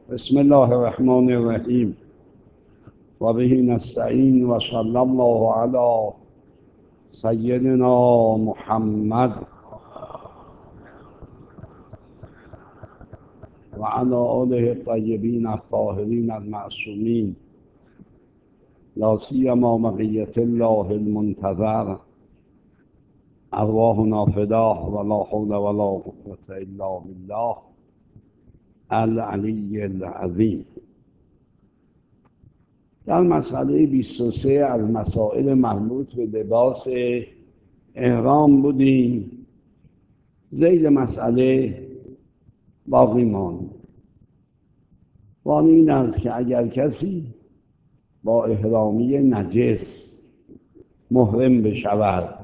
بسم الله الرحمن الرحیم و به نستعین و صلی الله علی سیدنا محمد و علی آله الطیبین الطاهرین المعصومین لا سیما بقیة الله المنتظر ارواحنا فداه ولا حول ولا قوة الا بالله العلی العظیم. در مسئله 23 از مسائل مربوط به لباس احرام بودیم. ذیل مسئله باقی ماند و این است که اگر کسی با احرامی نجس محرم بشود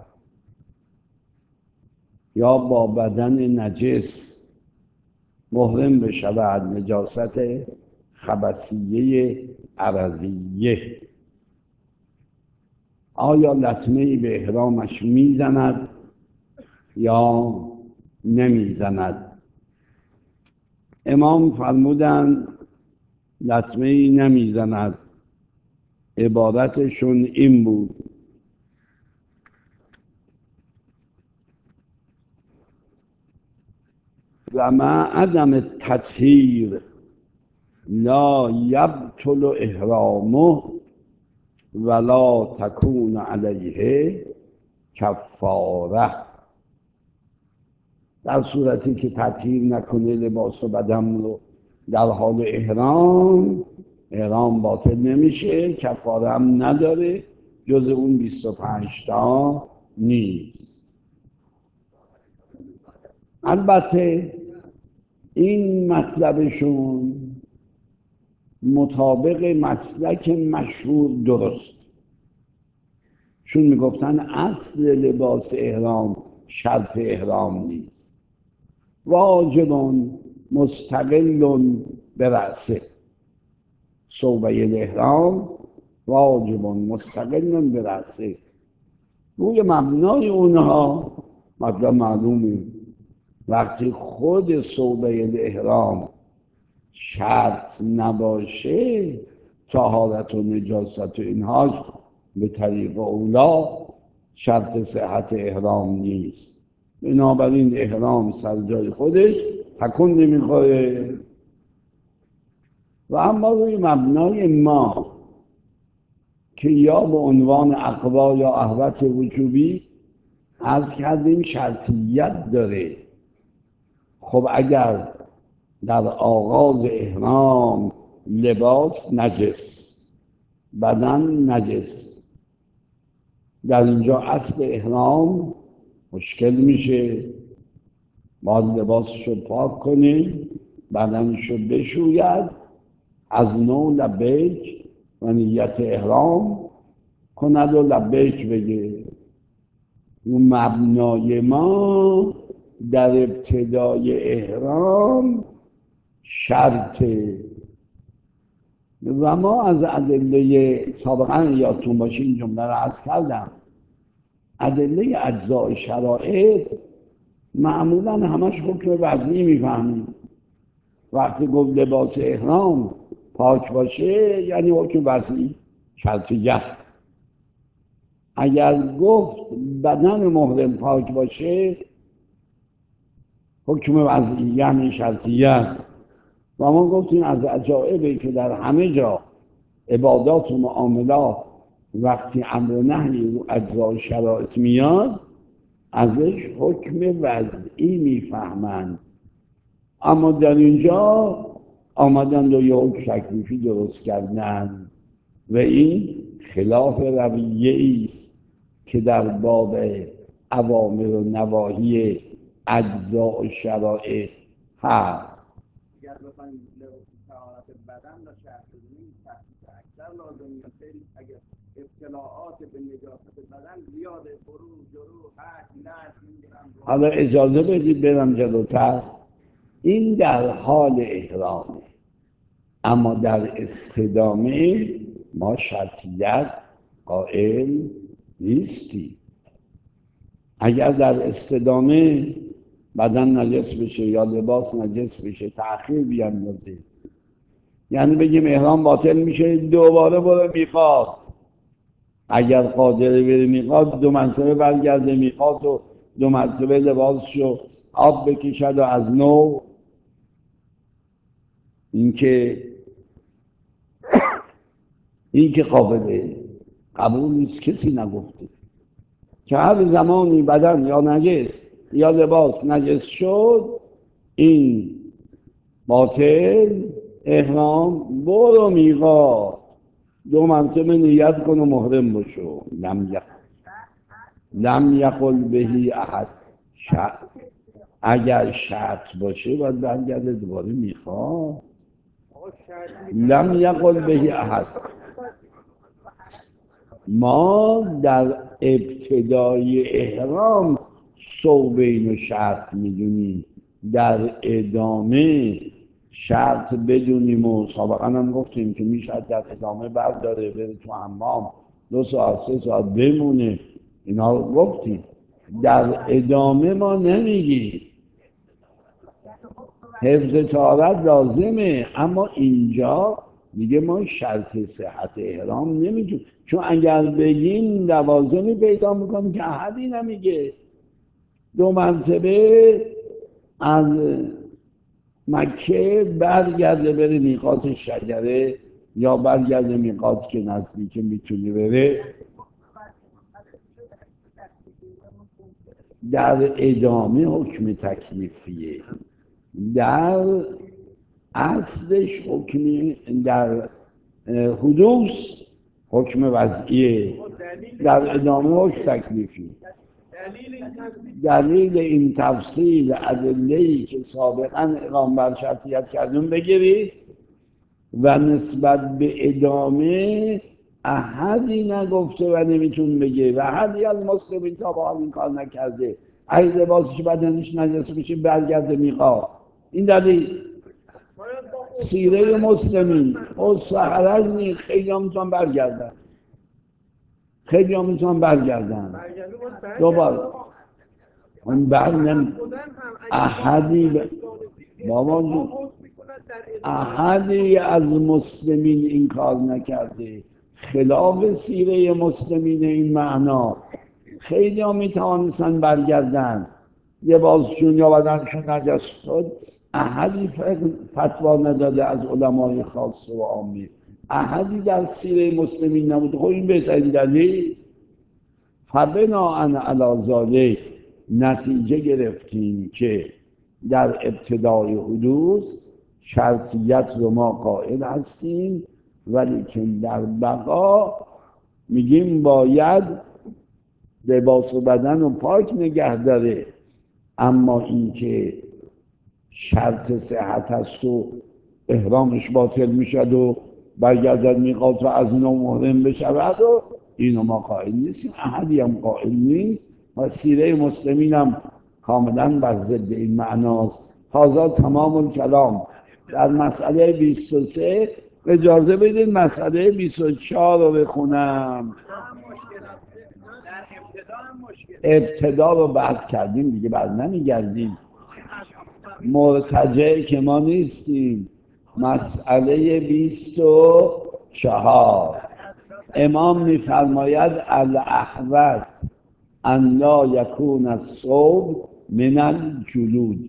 یا با بدن نجس محرم بشود، نجاست خبثیه عرضیه، آیا لطمه‌ای به احرامش میزند یا نمیزند؟ امام فرمودند لطمه‌ای نمیزند. عبارتشون این بود: و مع عدم تطهیر لا یبطل احرامه ولا تکون علیه کفاره. در صورتی که تطهیر نکنه لباس و بدن رو در حال احرام باطل نمیشه، کفاره هم نداره، جز اون 25 تا نیست. البته این مطلبشون مطابق مسلک مشهور درست، چون میگفتن اصل لباس احرام شرط احرام نیست، واجب مستقل برأسه. ثوبه الاحرام واجب مستقل برأسه. روی مبنای اونها مطلب معلومه، وقتی خود ثوبه الاحرام شرط نباشه، طهارت و نجاست و اینهاش به طریق اولا شرط صحت احرام نیست. بنابراین احرام سر جای خودش تکون نمیخوره. و اما روی مبنای ما که یا به عنوان اقوا یا احوط وجوبی عرض کردیم شرطیت داره. خب اگر در آغاز احرام لباس نجس، بدن نجس، در اینجا اصل احرام مشکل میشه. باید لباسشو پاک کنه، بدنشو بشوید، از نو لبیک و نیت احرام کند و لبیک بگه. اون مبنای ما در ابتدای احرام شرطه. و ما از ادله سابقا یادتون باشه این جمله رو عرض کردم، ادله اجزاء شرائط معمولا همش حکم وضعی میفهمیم. وقتی گفت لباس احرام پاک باشه یعنی حکم وضعی شرطیه. اگر گفت بدن محرم پاک باشه حکم وضعی یعنی شرطیه. و ما گفتیم از عجائبی که در همه جا عبادات و معاملات وقتی امر و نهی رو اجزای شرایط میاد ازش حکم وضعی میفهمند. اما در اینجا آمدند و یه حکم تکلیفی درست کردن و این خلاف رویه است که در باب اوامر و نواهی اجزاء و شرایط هست. اگر بخوایم طهارت بدن را شرح بدونیم تحقیق اکثر لازم میاد. اگر اطلاعات به نجاست بدن زیاده، خروج، جروح، حج، لعن، حالا اجازه بدید برم جلوتر. این در حال احرامه، اما در استدامه ما شرطیت قائل نیستی. اگر در استدامه بدن نجس بشه یا لباس نجس بشه تأخیر بیاندازه یعنی بگیم احرام باطل میشه، دوباره برو میقات. اگر قادره بری میقات 2 مرتبه برگرده میقات و 2 مرتبه لباسشو آب بکشد و از نو. این که قابل قبول نیست. کسی نگفته که هر زمانی بدن یا نجس یا لباس نجس شد این باطل، احرام، برو میقات 2 مرتبه نیت کن و محرم بشو. لم یقل بهی احد. اگر شرط باشه باید برگرده دوباره میخواد. لم یقل بهی احد. ما در ابتدای احرام صوبین و شرط میدونیم، در ادامه شرط بدونیم و سابقا هم گفتیم که میشه در ادامه برداره بره تو حمام 2 ساعت 3 ساعت بمونه. اینا رو گفتیم. در ادامه ما نمیگیم. حفظ طهارت لازمه، اما اینجا دیگه ما شرط صحت احرام نمیگیم، چون اگر بگیم لوازمی پیدا میکنیم که احدی نمیگه. 2 مرتبه از مکه برگرده بره میقات شجره یا برگرده میقات که نزدیکه میتونه بره. در ادامه حکم تکلیفیه، در اصلش حکم، در حدوث حکم وضعیه، در ادامه حکم تکلیفی. دلیل این تفصیل ادله‌ای که سابقا اقام بر شرطیت کردیم بگیرید و نسبت به ادامه احدی نگفته و نمیتون بگه و احدی از مسلمین تا با این کار نکرده. اگه لباسش بدنش نجس بشه برگرده میقات. این دلیل سیره مسلمین مستحرج نیست. خیلی هم میتونن برگردن، خیلی هم میتونن برگردن دوباره. اون احدی از مسلمین این کار نکرده، خلاف سیره مسلمین این معنا. خیلی هم میتوانستن برگردن لباسشون یا بدنشون نجس شد. احدی فتوا نداده از علمای خاص و عامی، احدی در سیره مسلمین نبود. خب این بهترین دلیل. فبناء علی ذلک نتیجه گرفتیم که در ابتدای حدوث شرطیت رو ما قائل هستیم، ولی که در بقا میگیم باید لباس و بدن رو پاک نگه داره. اما اینکه شرط صحت هست و احرامش باطل میشد و برگردد میقات و از نو محرم بشود و اینو ما قائل نیستیم، احدی هم قائل نیست و سیره مسلمین هم کاملا بر ضد این معناست. هذا تمام الکلام در مسئله 23. اجازه بدید مسئله 24 رو بخونم. ابتدا رو بحث کردیم دیگه، بعد نمیگردیم. مرتجع که ما نیستیم. مسئله 24 امام میفرماید الاحوط ان لا یکون الصوب من الجلود.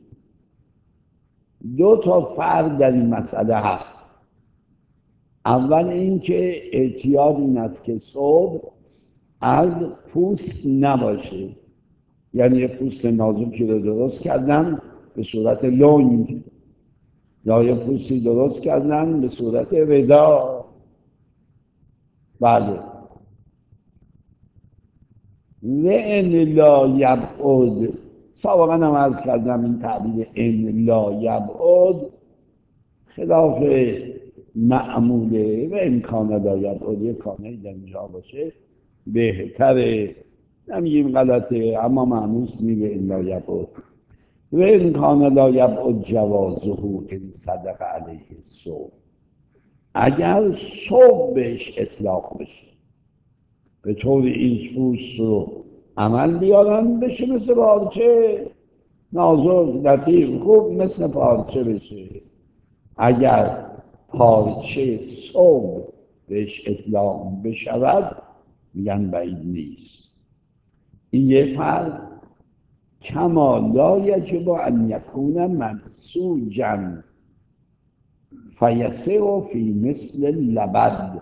2 تا فرق در این مسئله هست. اول اینکه اعتیاد این است که صوب از پوست نباشه، یعنی یه پوست نازکی رو درست کردن به صورت لنگ یا یه پوستی درست کردن به صورت ردا. بله. و ان لا یبعد، سابقا هم عرض کردم این تعبیر ان لا یبعد خلاف معموله و امکان لا یبعد یک کانه در اینجا باشه بهتره. نمیگیم غلطه اما معنوس میگه ان لا یبعد. و امکان لا یبعد جوازه ان صدق علیه الصوم. اگر صوم بهش اطلاق بشه به طور این پوست رو عمل بیارن بشه مثل پارچه نازک لطیف خوب مثل پارچه بشه. اگر پارچه صبح بهش اطلاق بشود میگن بعید نیست. این یه فرق. کما لا یجب ان یکون منسوجا فیسع فی مثل لبد.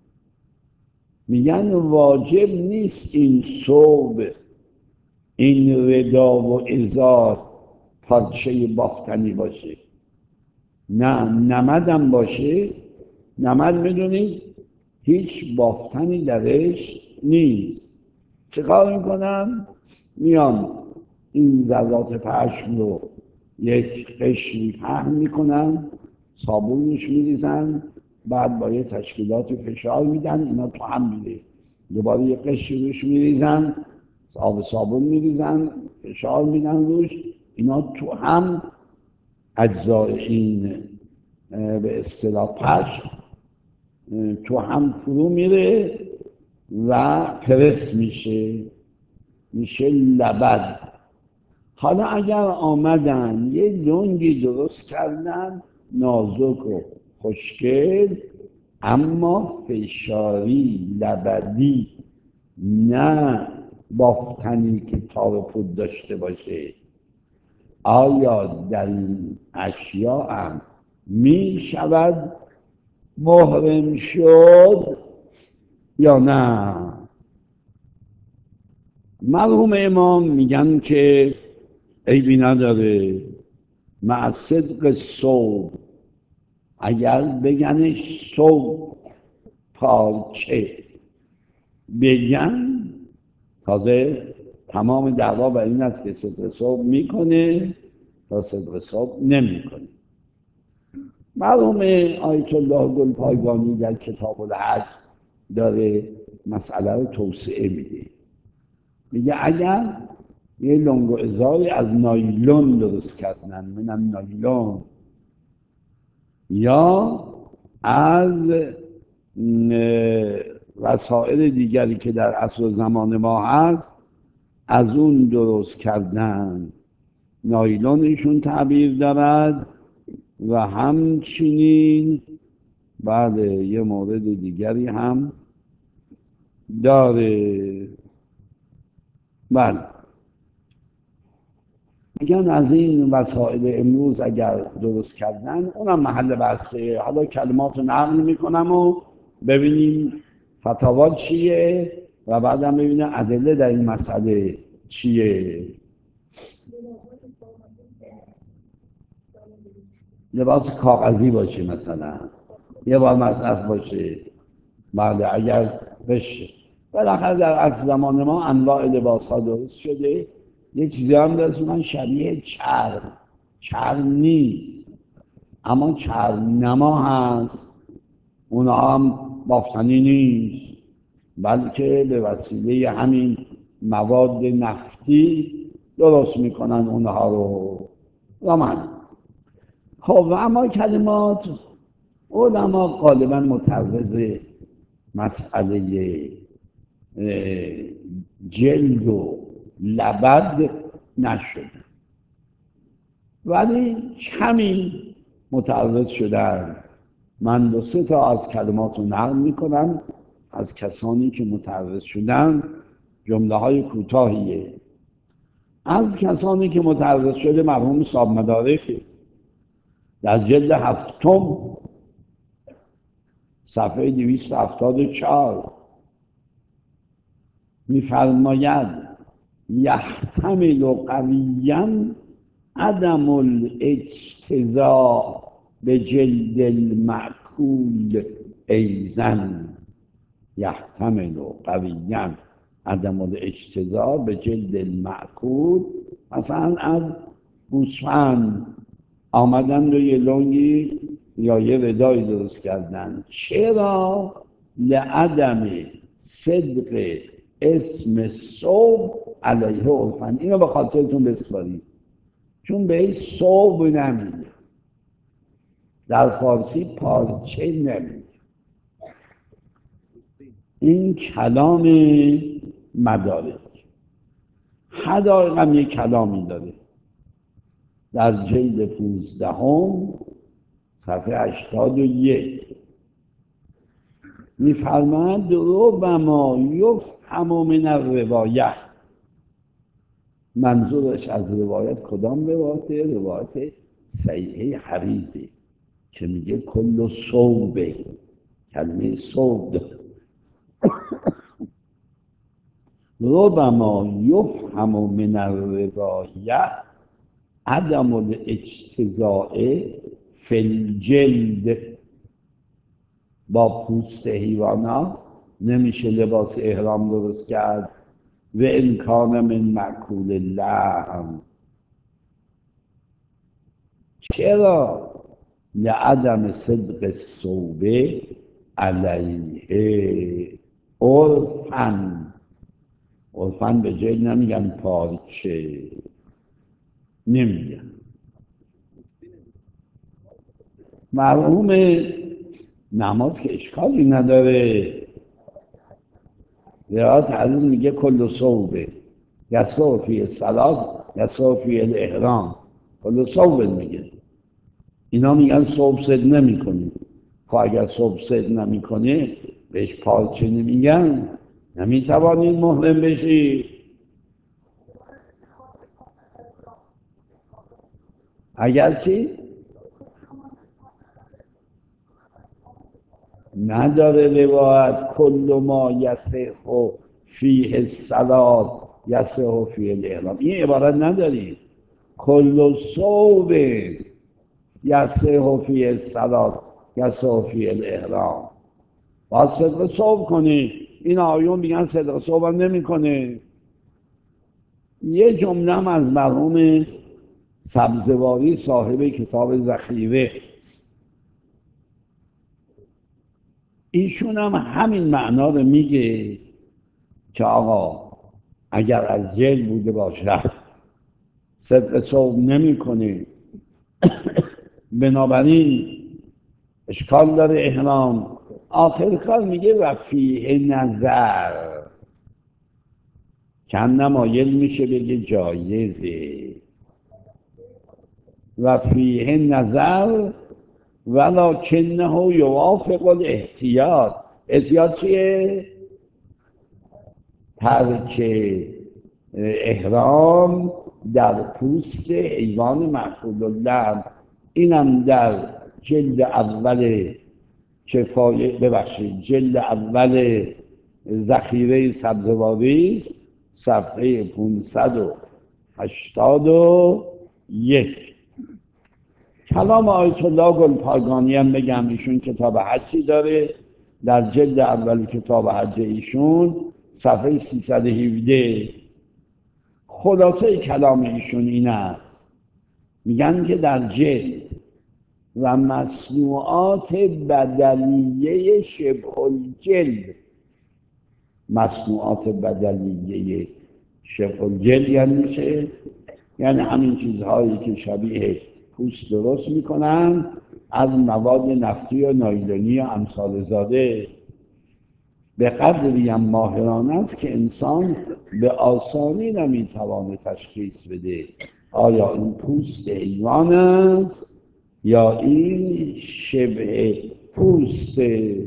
میگن واجب نیست این ثوب، این ردا و ازار پارچه بافتنی باشه. نه، نمدم باشه. نمد میدونید هیچ بافتنی درش نیست. چه کار میکنن؟ میان این ذرات پشم رو یک قشری پهن میکنن، صابونش میریزن، بعد با یه تشکیلات فشار میدن، اینا تو هم میره. دوباره یه قشری روش میریزن، آب صابون میریزن، فشار میدن روش، اینا تو هم اجزای این به اصطلاح پشم تو هم فرو میره و پرس میشه لبد. حالا اگر آمدن یه لنگی درست کردن نازک و خوشگل، اما فشاری لبدی، نه بافتنی که تار و پود داشته باشه، آیا در این اشیاء هم می شود محرم شد یا نه؟ مرحوم امام میگن که عیبی نداره مع صدق صوب، اگر بگنش صوب پارچه بگن، تازه تمام دعوا بر این است که صدق صوب میکنه تا صدق صوب نمیکنه. مرحوم آیت الله گلپایگانی در کتاب الحج داره مسئله رو توسعه میده. میگه اگر یه لنگ و ازاری از نایلون درست کردن، منم نایلون، یا از وسایل دیگری که در عصر زمان ما هست از اون درست کردن، نایلونشون تعبیر دارد. و همچنین بله یه مورد دیگری هم داره. بله میگن از این وسایل امروز اگر درست کردن، اونم محل بحثه. حالا کلمات رو نقل میکنم و ببینیم فتاوا چیه و بعدم ببینیم ادله در این مسئله چیه. لباس کاغذی باشه مثلا، یه بار مصرف باشه. بله اگر بشه. بالاخره در عصر زمان ما انواع لباس ها درست شده. یه چیزی هم رسونن شبیه چرم نیست، اما چرم نما هست. اونها هم بافتنی نیست، بلکه به وسیله همین مواد نفتی درست میکنن اونها رو. و من خب اما کلمات علما غالبا متعرض مسئله جلد و لبد نشد، ولی کمی متعرض شدن. من 2-3 تا از کلمات رو نقل میکنم از کسانی که متعرض شدن، جمله های کوتاهیه. از کسانی که متعرض شده مرحوم صاحب مدارک در جلد 7 صفحه 274 میفرماید یحتمل قویا عدم الاجتزاء به جلد المأکول ایزن. یحتمل قویا عدم الاجتزاء به جلد المأکول، مثلا از گوسفند آمدن رو یه لنگی یا یه ردایی درست کردن. چرا؟ لعدم صدق اسم صوب علیه عرفن. اینو به خاطرتون بسپارید، چون به صوب نمیگه، در فارسی پارچه نمیگه. این کلام مدارک. حدایق هم یک کلامی داره در جلد 15 صفحه 81 میفرماید ربما یفهم من الروایه. منظورش از روایت کدام روایت؟ روایت صحیحه حریزی که میگه کل صوبه، کلمه صوب داره. ربما یفهم من الروایه عدم الاجتزاء فی الجلد. با پوست حیوانات نمیشه لباس احرام درست کرد. و امکان من مأکول اللحم. چرا؟ لعدم صدق الصوبه علیه عرفاً. عرفاً به جای نمیگن پارچه، نمیگن. مرحوم نماز که اشکالی نداره. روایت حدیث میگه کل صوبه یسع فی الصلاة یسع فی الاحرام. کل صوبه میگه. اینا میگن صوب صد نمی کنی. خب اگر صوب صد نمی کنی بهش پارچه نمیگن، نمیتوانید محرم بشی. اگر چی؟ نداره روایت کل ما یصح فیه الصلاة یصح فیه الاحرام. این عبارت نداری. کل صوب یصح فیه الصلاة یصح فیه الاحرام. باید صدق صوب کنی. این آیون میگن صدق صوب هم نمی کنه. یه جمله هم از مرحوم سبزواری صاحب کتاب ذخیره، ایشون هم همین معنا رو میگه که آقا اگر از جلد بوده باشه صدق صوب نمی کنه، بنابراین اشکال داره احرام. آخر کار میگه و فیه نظر، کم نمایل میشه بگه جایزه. و فیه نظر ولکنه یوافق الاحتیاط. احتیاط چیه؟ ترک احرام در پوست حیوان مأکول اللحم. اینم در جلد اول جلد اول ذخیره سبزواری صفحه 581. کلام آیت الله گلپایگانی هم بگم، ایشون کتاب حجی داره. در جلد اول کتاب حج ایشون صفحه 317 خلاصه کلام ایشون این است. میگن که در جلد و مصنوعات بدلیه شبه الجلد. مصنوعات بدلیه شبه الجلد یعنی همین چیزهایی که شبیه پوست درست میکنن از مواد نفتی و نایلونی و امثال زاده، به قدری هم ماهرانه است که انسان به آسانی نمیتوانه تشخیص بده آیا این پوست حیوان است یا این شبه پوست.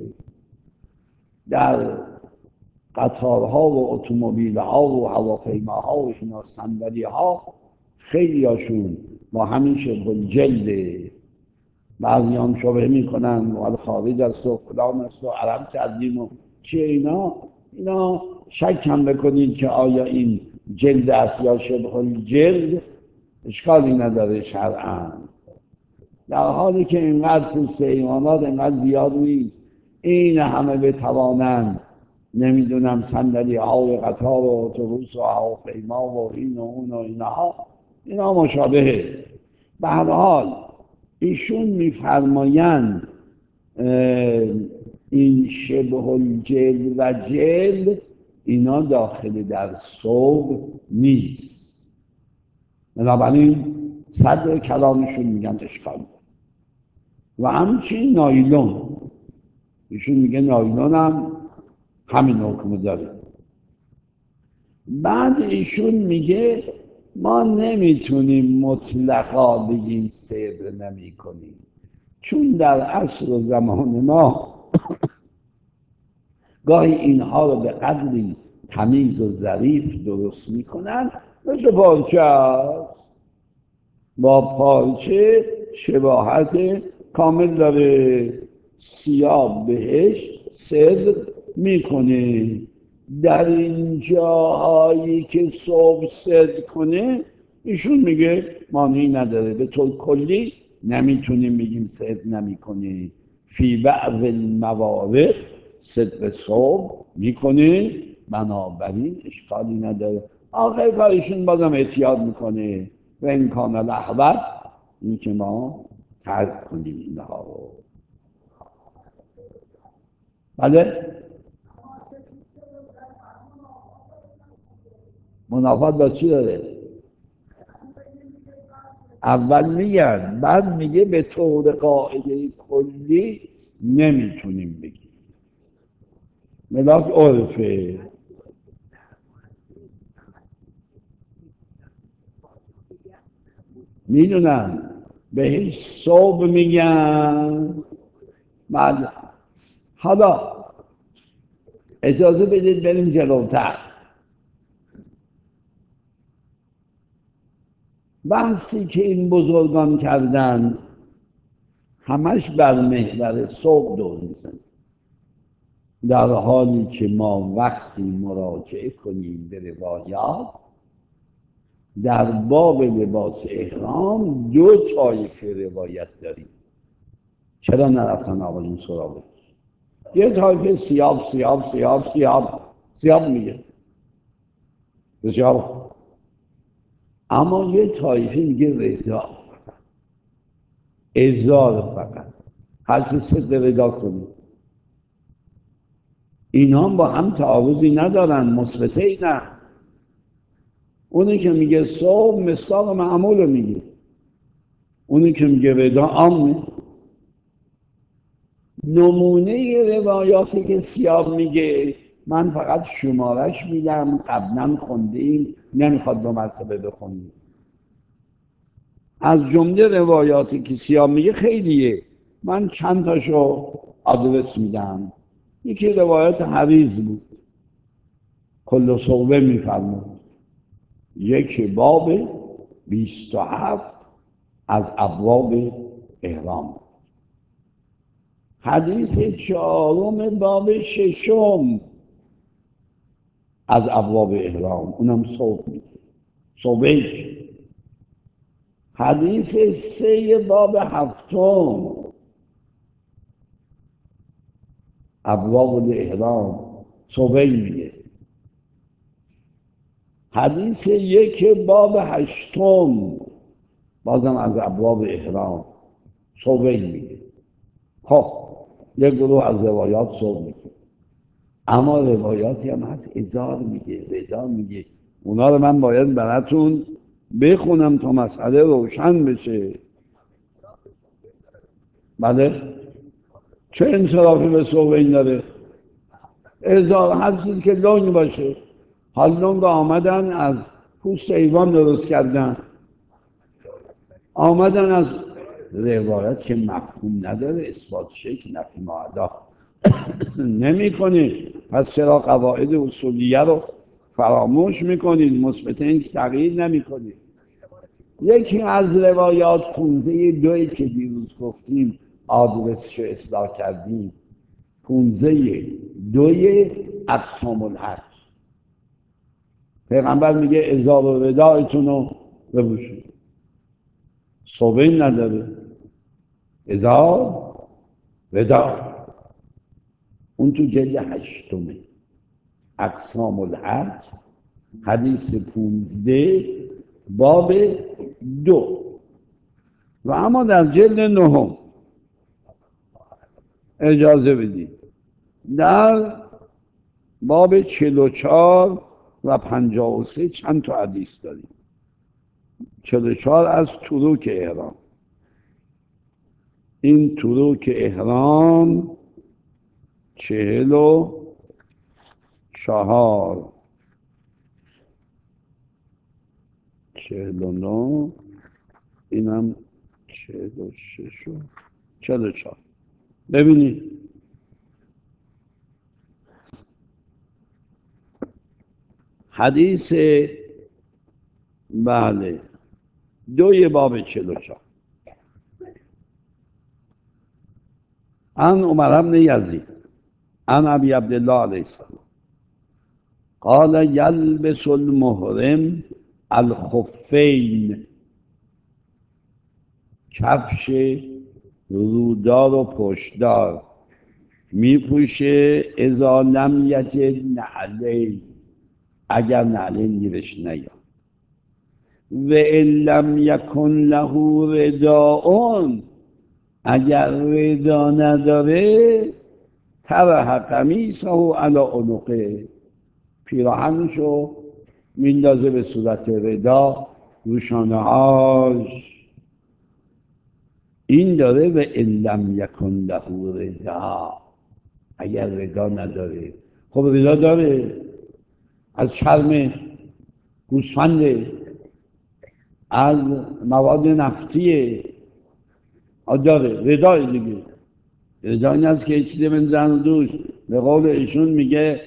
در قطارها و اتومبیلها و هواپیماها و اینا صندلی‌ها خیلی هاشون با همین شبه الجلده. بعضی هم شبه میکنن مال خارج است و فلان است و عرب کردیم و چیه اینا شک هم بکنید که آیا این جلد است یا شبه الجلد، اشکالی نداره شرعاً. در حالی که اینقدر پوست حیوانات اینقدر زیاد نیست، این همه بتوانند نمیدونم صندلی های قطار و اتوبوس و هواپیما و این و اون و اینا مشابهه. به هر حال ایشون میفرمایند این شبه الجلد و جلد اینا داخل در ثوب نیست. بنابراین صدر کلامشون میگن اشکال. و همچنین نایلون، ایشون میگه نایلون هم همین حکم داره. بعد ایشون میگه ما نمیتونیم مطلقا بگیم صدر نمی کنیم. چون در عصر و زمان ما گاهی اینها رو به قدری تمیز و ظریف درست میکنن، مثل پارچه است، با پارچه شباهت کامل داره، سیاه بهش صدق میکنه. در این جاهایی که صبح صدق کنه ایشون میگه مانعی نداره. به طور کلی نمیتونیم بگیم صدق نمیکنه. فی بعض الموارد صدق صبح میکنه، بنابراین اشکالی نداره. آخر کارشون بازم احتیاط میکنه و امکان الاحوط این که ما ترک کنیم اینها رو. بله، منافات با چی داره؟ اول میگن، بعد میگه به طور قاعده کلی نمیتونیم بگیم، ملاک عرفه. میدونم بهش صبح میگن. بعد حالا اجازه بدید بریم جلوتر. بحثی که این بزرگان کردن همش بر محور صبح دور میزن، در حالی که ما وقتی مراجعه کنیم به روایات در باب لباس احرام دو طایفه روایت داریم. چرا نرفتن آقایون سراغش؟ یه طایفه سیاب سیاب سیاب سیاب سیاب میگه، بسیار خوب. اما یه طایفه میگه رضا، ازار فقط، هرچی صدق رضا کنید. اینا هم با هم تعارضی ندارن، مثبته ای نه. اونی که میگه صوم مصداق معمول رو میگه، اونی که میگه رضا عامه. نمونه روایاتی که سیاب میگه من فقط شمارش میدم، قبلا خوندیم، نمیخواد دو مرتبه بخونیم. از جمله روایاتی که سیاب میگه خیلیه، من چند تاشو آدرس میدم. یکی روایت حریز بود، کل صوبه میفرمود، یک باب 27 از ابواب احرام. حدیث چهارم باب ششم از ابواب احرام، اونم صبح میگه، صبح. حدیث سه باب هفتم ابواب الاحرام، صبح میگه. حدیث یک باب هشتم بازم از ابواب احرام، صبح میگه. خب یک گروه از روایات صبح میگه، اما روایاتی هم هست ازار میگه، رضا میگه. اونا رو من باید براتون بخونم تا مسئله روشن بشه. بله، چه انصرافی به صبح این داره؟ ازار هر چیزی که لنگ باشه. حال لنگ آمدن از پوست ایوان درست کردن، آمدن از روایت که مفهوم نداره، اثبات شکل نفی معدا نمی کنید، پس چرا قواعد اصولیه رو فراموش میکنید؟ مثبت این تغییر نمی کنید. یکی از روایات 15 که دیروز گفتیم آدرسش اصلاح کردیم، 15 اقسام الحج. پیغمبر میگه ازار و ردایتون رو بپوشید، صبح نداره، ازار ردا. اون تو جلد هشتمه اقسام الحج، حدیث 15 باب 2. و اما در جلد 9 اجازه بدید در باب 44 و 53 چند تا حدیث داریم. 44 از تروک احرام. این تروک احرام 44 49 اینم 46 44. ببینید حدیث بله 2 باب 44 عن عمر بن یزید عن ابی عبدالله علیه السلام قال یلبس المحرم الخفین، کفش رودار و پشتدار میپوشه اذا لم یجد نعلین، اگر نعلین گیرش نیاد. و ان لم یکن له رداء، اگر ردا نداره طرح قمیصه علی عنقه، پیراهنشو میندازه به صورت ردا رو شانه‌هاش. این داره و ان لم یکن له ردا، اگر ردا نداره. خب ردا داره، از چرم گوسفنده، از مواد نفتیه، داره ردا دیگه. ردا این است که چیزی بنزن دوش. به قول ایشون میگه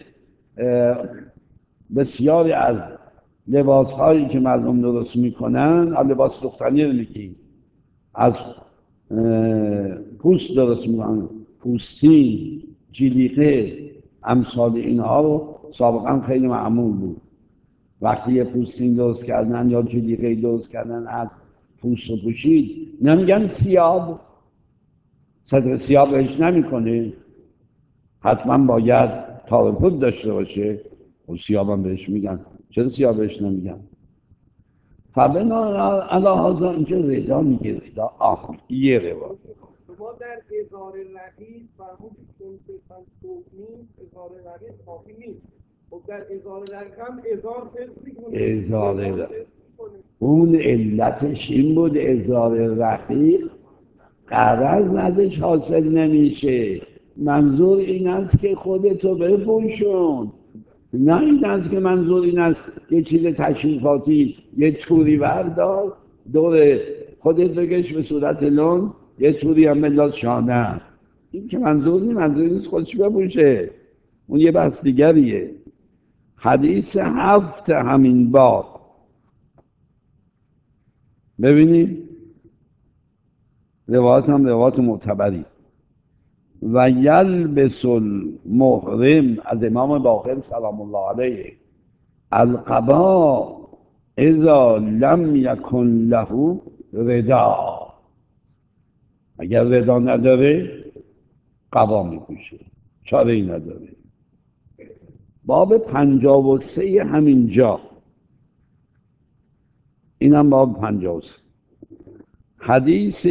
بسیاری از لباس هایی که مردم درست میکنن، لباس دختری رو میگیم، از پوست درست میکنن، پوستین، جلیقه، امثال اینها رو سابقا خیلی معمول بود. وقتی یه پوستین درست کردن یا جلیقه درست کردن از پوست و پوشید، نمیگن سیاب، صدر سیاب بهش نمیکنه، حتما باید تارپود داشته باشه و سیاب هم بهش میگن. چرا سیاب بهش نمیگن؟ فبنا علا هذا اینجا ردا میگه، ردا یه روایت. شما در ازار رقیق فرمودید چون سیستان خوب نیست، ازار رقیق کافی نیست. خب در ازار رقیق هم ازار فرسی کنید. ازار رقیق اون علتش این بود، ازار رقیق قرض ازش حاصل نمیشه. منظور این است که خودتو بپوشون، نه این است که منظور این است یه چیز تشریفاتی، یه توری بردار دور خودت بکش به صورت لون، یه توری هم بنداز شانه. این که منظور نیست خودش بپوشه، اون یه بحث دیگریه. حدیث 7 همین باب ببینید، روایت هم روایت معتبری. و یلبس المحرم از امام باقر سلام الله علیه القبا اذا لم یکن له ردا، اگر ردا نداره قبا میپوشه، چاره ای نداره. باب 53 همینجا، اینم باب 53 حدیث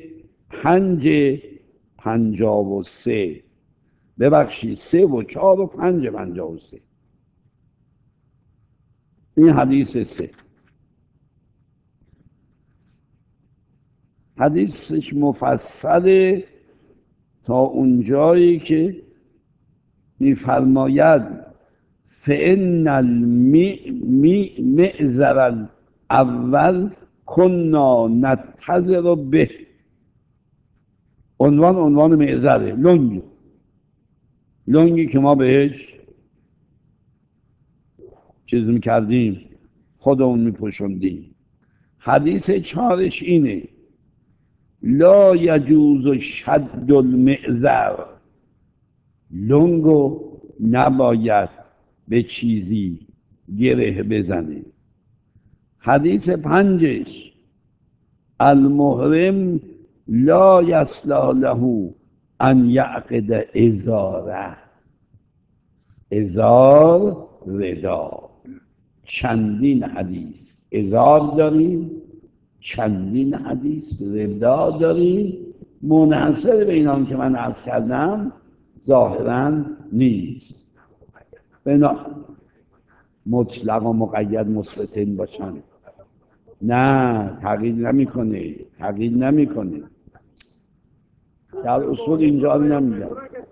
553 ببخشید 3 و 4 و 5 53. این حدیث 3 حدیثش مفصله تا اونجایی که میفرماید فإن المعذر الاول کنا نتظر به، عنوان معذره، لنگی که ما بهش چیز میکردیم، خودمون میپوشوندیم. حدیث 4ش اینه لا یجوز شد المعذر، لنگو نباید به چیزی گره بزنه. حدیث 5ش المحرم لا یصلح له ان یعقد ازاره، ازار ردا. چندین حدیث ازار داریم، چندین حدیث ردا داریم، منحصر به اینان که من عرض کردم ظاهرا نیست. بنا مطلق و مقید مثبتین باشن، نه تغییر نمیکنه. در اصول اینجا رو نمیگن.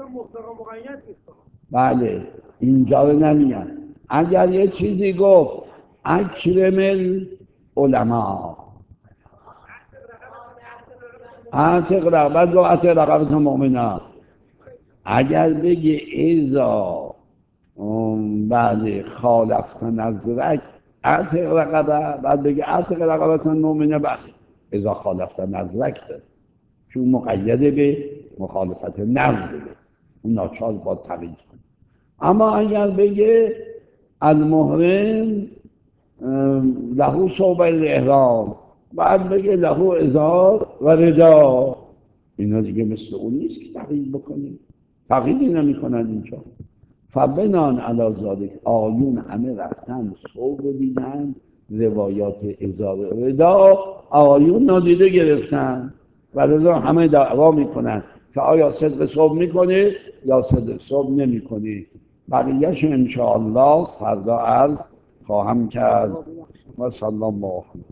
بله اینجا رو نمیگن. اگر یه چیزی گفت اکرم العلماء، اعتق رقبت و اعتق رقبت مؤمنه. اگر بگه ایزا بعد خالفت نظرک اعتق رقبه، بعد بگه اعتق رقبت مؤمنه، بعد ایزا خالفت نظرک ده، چون مقیده به مخالفت نظر، اون ناچار با تغییر کنه. اما اگر بگه المحرم له ثوب الاحرام، بعد بگه له ازار و ردا، اینا دیگه مثل اون نیست که تغییر بکنیم، تغییری نمی کنن اینجا. فبنان علی ذالک، آیون همه رفتن ثوب رو دیدن، روایات ازار و ردا آیون نادیده گرفتن و رضا همه دعوا میکنن که آیا صدق ثوب میکنه یا صدق ثوب نمیکنه. بقیهش انشاءالله فردا عرض خواهم کرد. و صلی الله